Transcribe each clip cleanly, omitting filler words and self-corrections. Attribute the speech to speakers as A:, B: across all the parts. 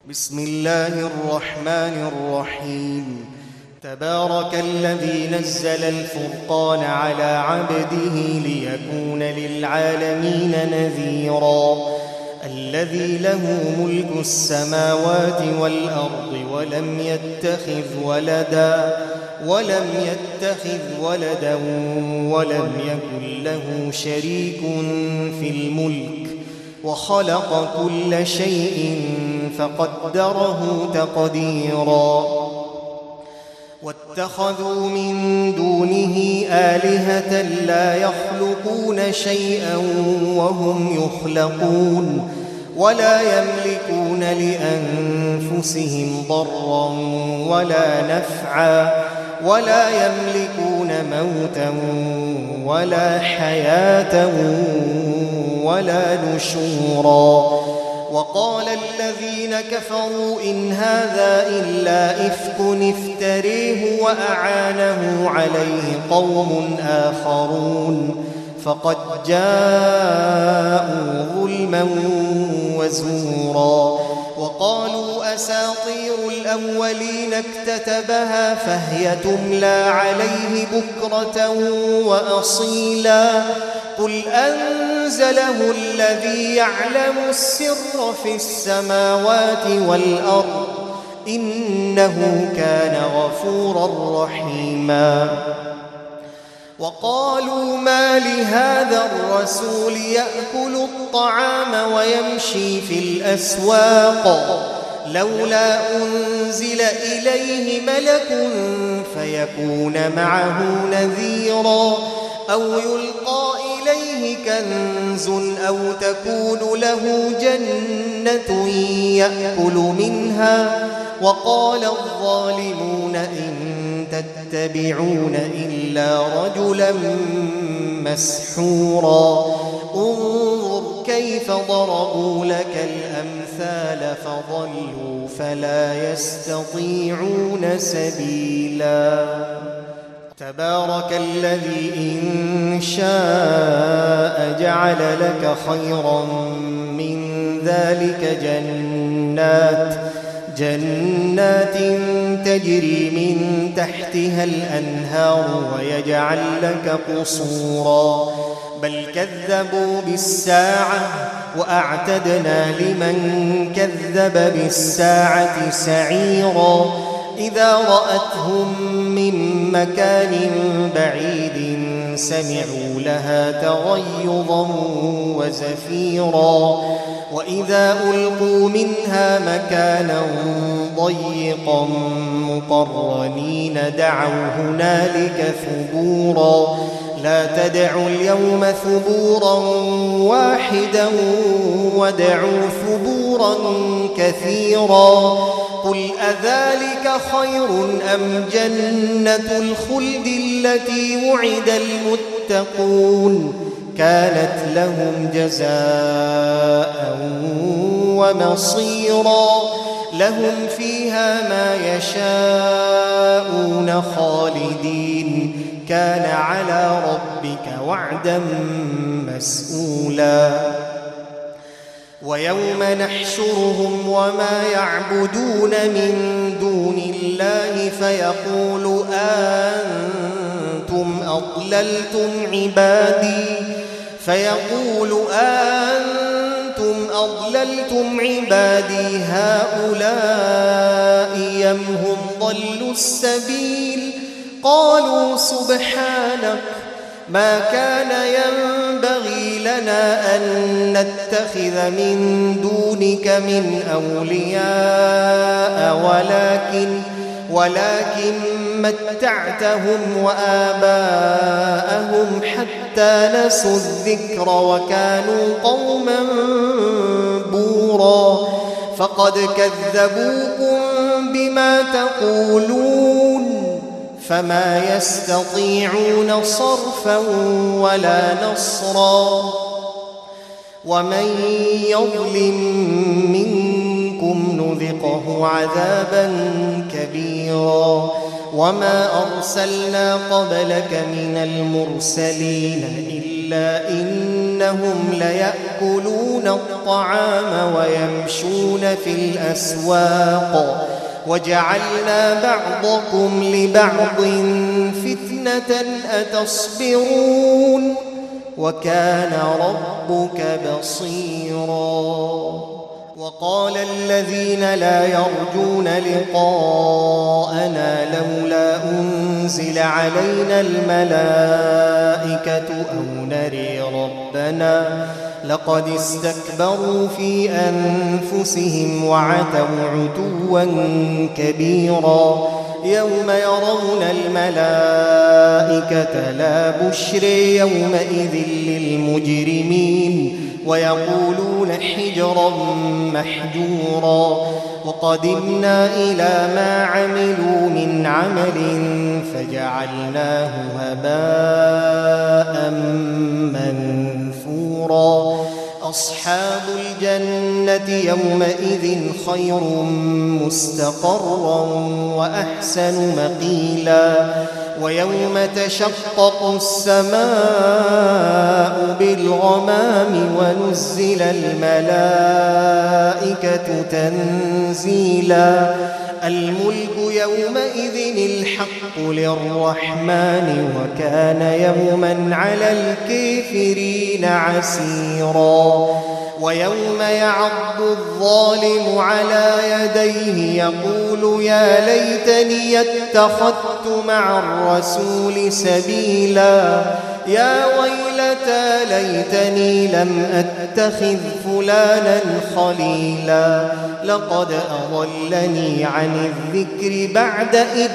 A: بسم الله الرحمن الرحيم. تبارك الذي نزل الفرقان على عبده ليكون للعالمين نذيرا. الذي له ملك السماوات والأرض ولم يتخذ ولدا ولم يكن له شريك في الملك وخلق كل شيء فقدره تقديرا. واتخذوا من دونه آلهة لا يخلقون شيئا وهم يخلقون ولا يملكون لأنفسهم ضرا ولا نفعا ولا يملكون موتا ولا حياة ولا نشورا. وقال الذين كفروا إن هذا إلا إفك افتريه وأعانه عليه قوم آخرون فقد جاءوا ظلما وزورا. وقالوا أساطير الأولين اكتتبها فهي تملى عليه بكرة وأصيلا. قل أنزله الذي يعلم السر في السماوات والأرض إنه كان غفورا رحيما. وقالوا ما لهذا الرسول يأكل الطعام ويمشي في الأسواق لولا أنزل إليه ملك فيكون معه نذيرا أو يلقى إليه كنز أو تكون له جنة يأكل منها. وقال الظالمون إن تتبعون إلا رجلا مسحورا. انظر كيف ضربوا لك الأمثال فضلوا فلا يستطيعون سبيلا. تبارك الذي إن شاء جعل لك خيرا من ذلك جنات تجري من تحتها الأنهار ويجعل لك قصورا. بل كذبوا بالساعة وأعتدنا لمن كذب بالساعة سعيرا. إذا رأتهم من مكان بعيد سمعوا لها تغيظا وزفيرا. وإذا ألقوا منها مكانا ضيقا مقرنين دعوا هنالك ثبورا. لا تدعوا اليوم ثبورا واحدا وادعوا ثبورا كثيرا. قل أذلك خير أم جنة الخلد التي وعد المتقون كانت لهم جزاء ومصيرا. لهم فيها ما يشاءون خالدين كان على ربك وعدا مسئولا. ويوم نحشرهم وما يعبدون من دون الله فيقول أنتم أضللتم عبادي هؤلاء أم هم ضلوا السبيل. قالوا سبحانك ما كان ينبغي لنا أن نتخذ من دونك من أولياء ولكن متعتهم وآباءهم حتى نسوا الذكر وكانوا قوما بورا. فقد كذبوكم بما تقولون فما يستطيعون صرفا ولا نصرا. ومن يظلم منكم نذقه عذابا كبيرا. وما أرسلنا قبلك من المرسلين إلا إنا إنهم ليأكلون الطعام ويمشون في الأسواق وجعلنا بعضكم لبعض فتنة أتصبرون وكان ربك بصيرا. وقال الذين لا يرجون لقاءنا لولا أنزل علينا الملائكة أو نري ربنا لقد استكبروا في أنفسهم وعتوا عتوا كبيرا. يوم يرون الملائكة لا بشر يومئذ للمجرمين ويقولون حجرا محجورا. وقدمنا إلى ما عملوا من عمل فجعلناه هباء منثورا. أصحاب الجنة يومئذ خير مستقرا وأحسن مقيلا. ويوم تشقق السماء بالغمام ونزل الملائكة تنزيلا. الملك يومئذ الحق للرحمن وكان يوما على الكافرين عسيرا. ويوم يعض الظالم على يديه يقول يا ليتني اتخذت مع الرسول سبيلا. يا ويلتى ليتني لم أتخذ فلانا خليلا لقد أضلني عن الذكر بعد إذ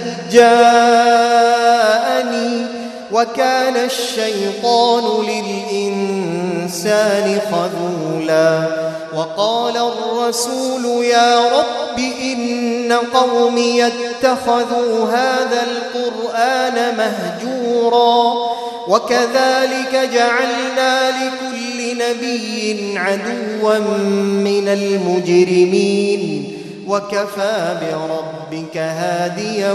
A: جاءني وكان الشيطان للإنسان خذولا. وقال الرسول يا رب إن قومي اتخذوا هذا القرآن مهجورا. وكذلك جعلنا لكل نبي عدوا من المجرمين وكفى بربك هاديا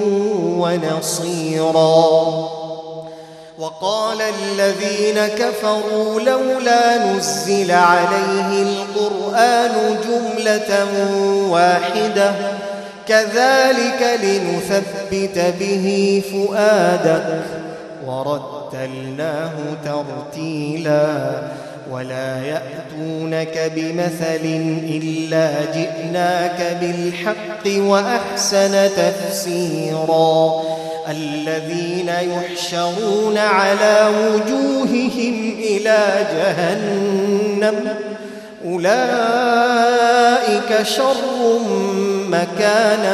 A: ونصيرا. وقال الذين كفروا لولا نزل عليه القرآن جملة واحدة كذلك لنثبت به فؤادك ورتلناه ترتيلا. ولا يأتونك بمثل إلا جئناك بالحق وأحسن تفسيرا. الذين يحشرون على وجوههم إلى جهنم أولئك شر مكانا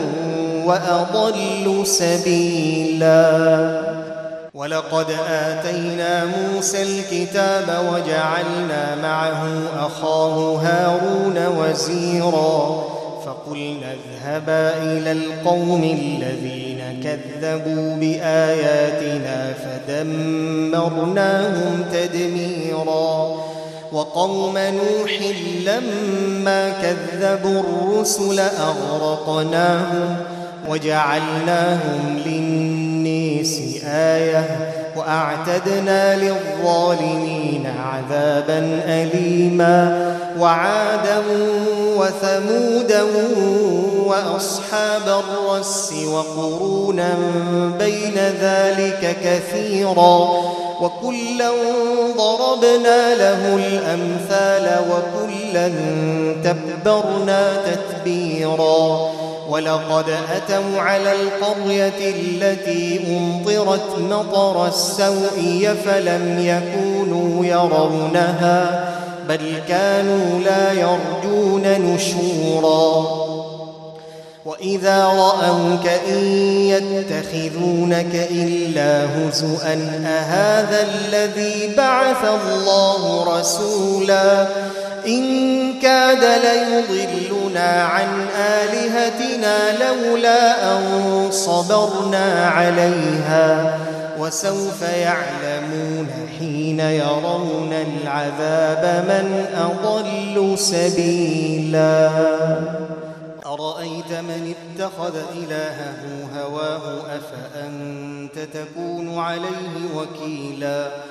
A: وأضل سبيلا. ولقد آتينا موسى الكتاب وجعلنا معه أخاه هارون وزيرا. فقلنا اذهبا إلى القوم الذين كذبوا بآياتنا فدمرناهم تدميرا. وقوم نوح لما كذبوا الرسل أغرقناهم وجعلناهم للناس آية وأعتدنا للظالمين عذابا أليما. وعادا وثمودا وأصحاب الرس وقرونا بين ذلك كثيرا. وكلا ضربنا له الأمثال وكلا تبرنا تتبيرا. ولقد أتوا على القرية التي أمطرت مطر السوء فلم يكونوا يرونها بل كانوا لا يرجون نشورا. وإذا رأوك إن يتخذونك إلا هزؤا أهذا الذي بعث الله رسولا. إن كاد ليضلنا عن آلهتنا لولا أن صبرنا عليها وسوف يعلمون حين يرون العذاب من أضل سبيلا. أرأيت من اتخذ إلهه هواه أفأنت تكون عليه وكيلا.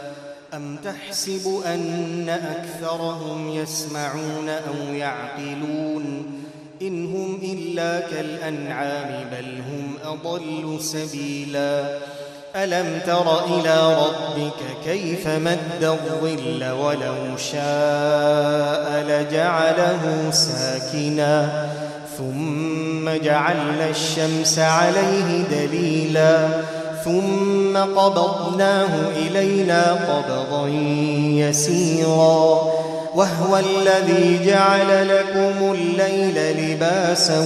A: أم تحسب أن أكثرهم يسمعون أو يعقلون إن هم إلا كالأنعام بل هم أضل سبيلا ألم تر إلى ربك كيف مد الظل ولو شاء لجعله ساكنا ثم جعلنا الشمس عليه دليلا ثم قبضناه إلينا قبضا يسيرا وهو الذي جعل لكم الليل لباسا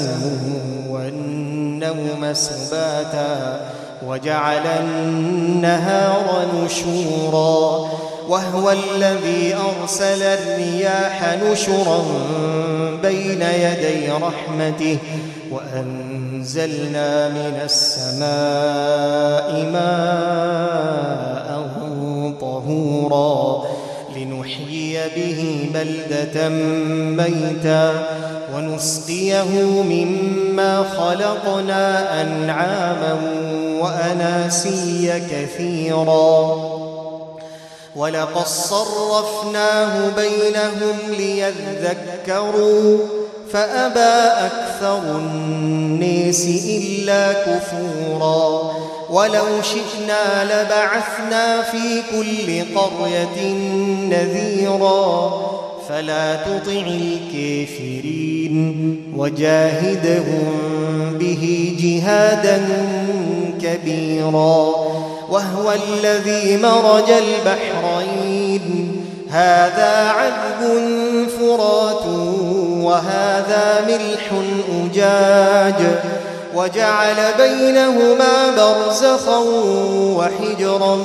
A: والنوم سباتا وجعل النهار نشورا وهو الذي أرسل الرياح نشرا بين يدي رحمته وأنزلنا من السماء ماء طهورا لنحيي به بلدة ميتا ونسقيه مما خلقنا أنعاما وأناسيا كثيرا ولقد صرفناه بينهم ليذكروا فأبى أكثر الناس إلا كفورا ولو شئنا لبعثنا في كل قرية نذيرا فلا تطع الكافرين وجاهدهم به جهادا كبيرا وهو الذي مرج البحرين هذا عذب فرات وهذا ملح أجاج وجعل بينهما برزخا وحجرا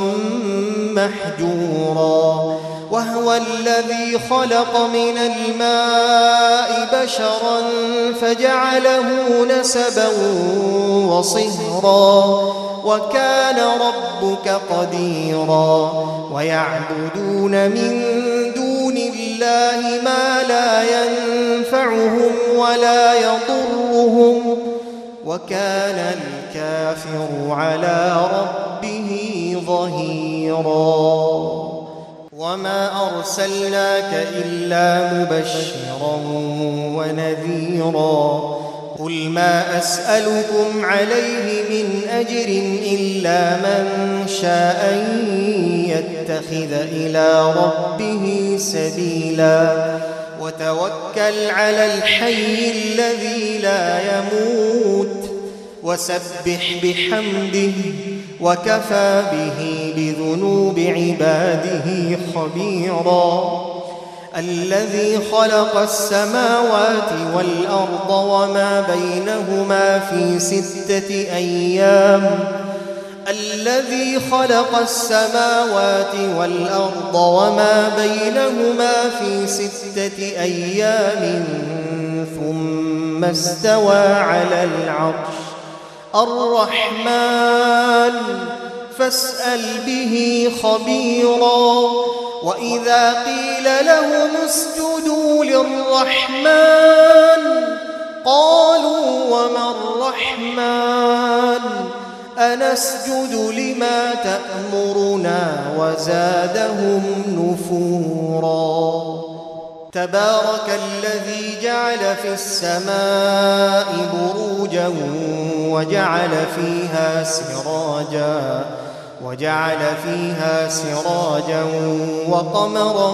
A: محجورا وهو الذي خلق من الماء بشرا فجعله نسبا وصهرا وكان ربك قديرا ويعبدون من دون الله ما لا ينفعهم ولا يضرهم وكان الكافر على ربه ظهيرا وما أرسلناك إلا مبشرا ونذيرا قل ما أسألكم عليه من أجر إلا من شاء أن يتخذ إلى ربه سبيلا وتوكل على الحي الذي لا يموت وسبح بحمده وكفى به بذنوب عباده خبيرا الذي خلق السماوات والأرض وما بينهما في 6 أيام الذي خلق السماوات والأرض وما بينهما في 6 أيام ثم استوى على العرش الرحمن فاسأل به خبيرا وإذا قيل لهم اسجدوا للرحمن قالوا وما الرحمن أنسجد لما تأمرنا وزادهم نفورا تبارك الذي جعل في السماء بروجا وجعل فيها سراجا وقمرا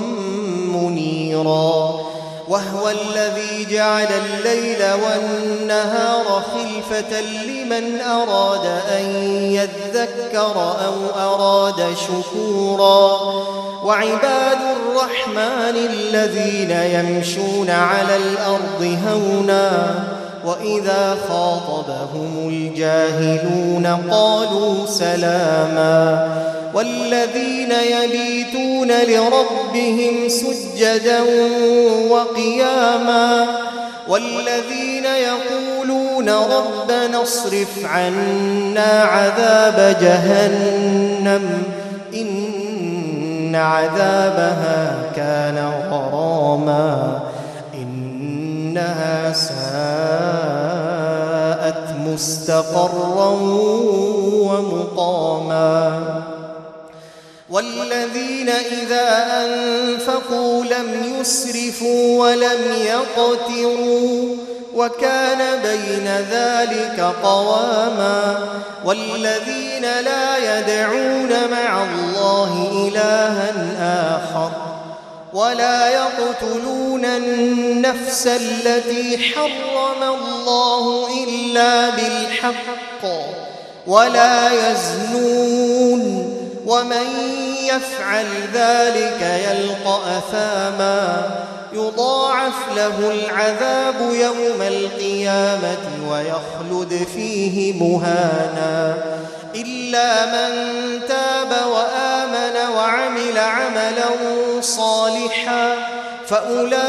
A: منيرا وهو الذي جعل الليل والنهار خلفة لمن أراد أن يذكر أو أراد شكورا وعباد الرحمن الذين يمشون على الأرض هونا وإذا خاطبهم الجاهلون قالوا سلاما والذين يبيتون لربهم سجدا وقياما والذين يقولون ربنا اصرف عنا عذاب جهنم إن عذابها كان غراما إنها ساءت مستقرا ومقاما والذين إذا أنفقوا لم يسرفوا ولم يقتروا وكان بين ذلك قواما والذين لا يدعون مع الله إلها آخر ولا يقتلون النفس التي حرم الله إلا بالحق ولا يزنون ومن يفعل ذلك يلقى أثاما يضاعف له العذاب يوم القيامة ويخلد فيه مهانا إلا من تاب وآمن وعمل عملا صالحا فأولئك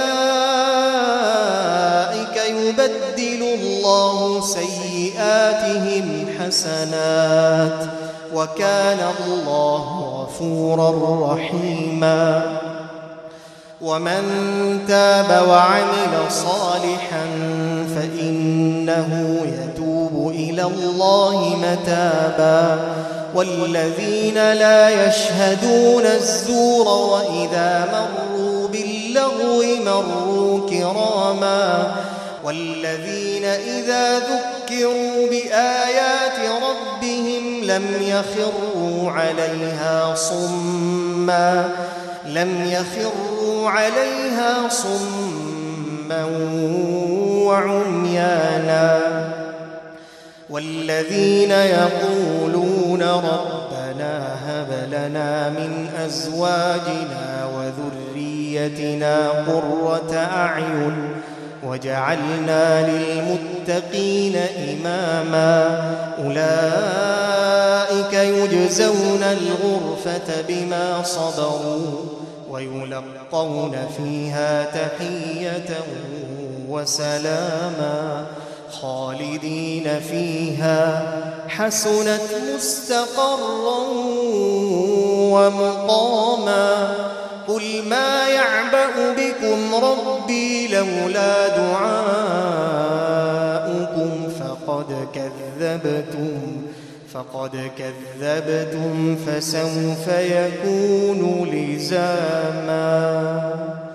A: يبدل الله سيئاتهم حسنات وكان الله غفورا رحيما ومن تاب وعمل صالحا فإنه يتوب إلى الله متابا والذين لا يشهدون الزور وإذا مروا باللغو مروا كراما والذين إذا ذكروا بآيات ربهم لم يخروا عليها صما وعميانا والذين يقولون ربنا هب لنا من أزواجنا وذريتنا قرة أعين وجعلنا للمتقين إماما أولئك يجزون الغرفة بما صبروا ويلقون فيها تحية وسلاما خالدين فيها حسنت مستقرا ومقاما قل ما يعبأ بكم ربي لولا دعاؤكم فقد كذبتم فسوف يكون لزاما.